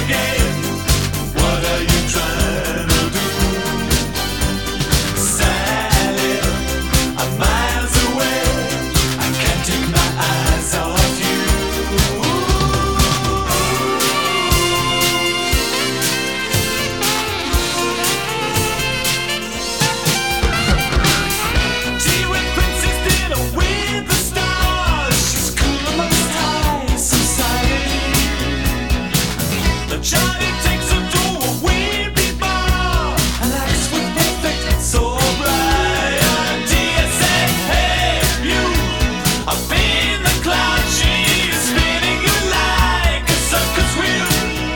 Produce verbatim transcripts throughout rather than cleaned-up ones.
again. What are you trying to do? Sally, I'm miles away. I can't take my eyes off you. Tea with Princess dinner with the stars. She's cool amongst high society. The Johnny takes her to a weepy bar and acts with perfect sobriety. I say, hey, you, up in the clouds. She's spinning you like a circus wheel.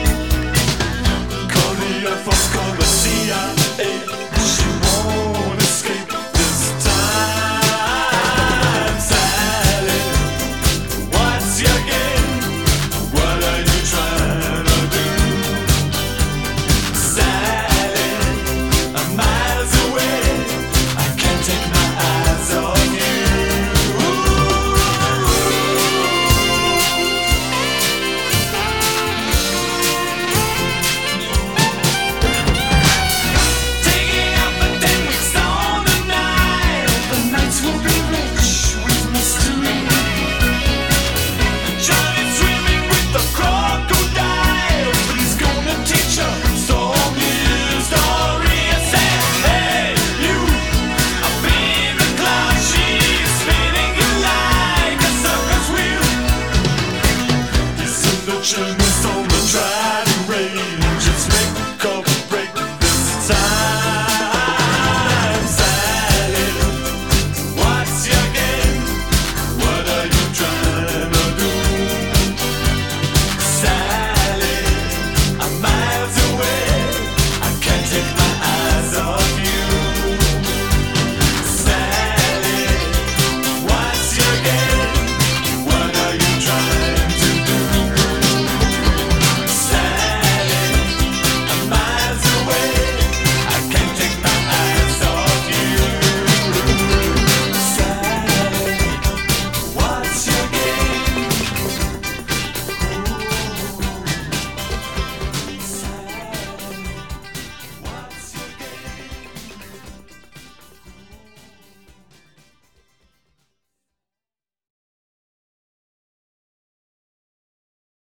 Call the Air Force, call the C I A. She won't escape this time. Sally, what's your game? What are you trying to do? Sally, I'm miles away. I can't take my eyes off you. Taking out the ten weeks on the night. The nights will be rich with mystery. Johnny's swimming with the crocodile, but he's gonna teach her some history. I say, hey, you, up in the clouds. She's spinning you like a circus wheel. He's in the chimneys on the driving range. It's making